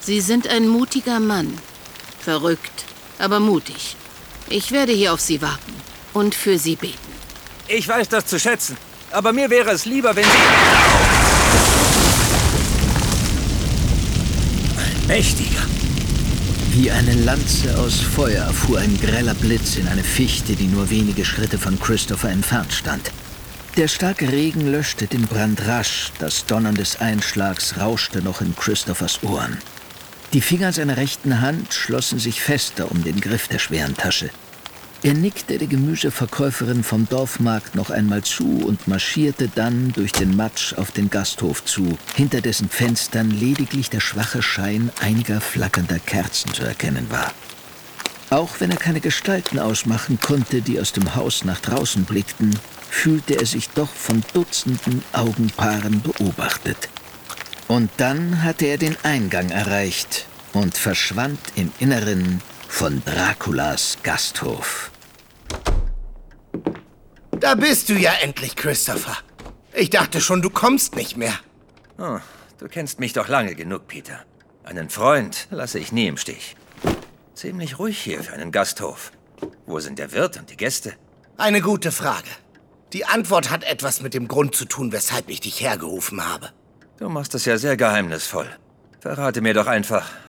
Sie sind ein mutiger Mann. Verrückt, aber mutig. Ich werde hier auf Sie warten und für Sie beten. Ich weiß das zu schätzen, aber mir wäre es lieber, wenn Sie... Ein mächtiger. Wie eine Lanze aus Feuer fuhr ein greller Blitz in eine Fichte, die nur wenige Schritte von Christopher entfernt stand. Der starke Regen löschte den Brand rasch, das Donnern des Einschlags rauschte noch in Christophers Ohren. Die Finger seiner rechten Hand schlossen sich fester um den Griff der schweren Tasche. Er nickte der Gemüseverkäuferin vom Dorfmarkt noch einmal zu und marschierte dann durch den Matsch auf den Gasthof zu, hinter dessen Fenstern lediglich der schwache Schein einiger flackernder Kerzen zu erkennen war. Auch wenn er keine Gestalten ausmachen konnte, die aus dem Haus nach draußen blickten, fühlte er sich doch von Dutzenden Augenpaaren beobachtet. Und dann hatte er den Eingang erreicht und verschwand im Inneren von Draculas Gasthof. Da bist du ja endlich, Christopher. Ich dachte schon, du kommst nicht mehr. Oh, du kennst mich doch lange genug, Peter. Einen Freund lasse ich nie im Stich. Ziemlich ruhig hier für einen Gasthof. Wo sind der Wirt und die Gäste? Eine gute Frage. Die Antwort hat etwas mit dem Grund zu tun, weshalb ich dich hergerufen habe. Du machst es ja sehr geheimnisvoll. Verrate mir doch einfach,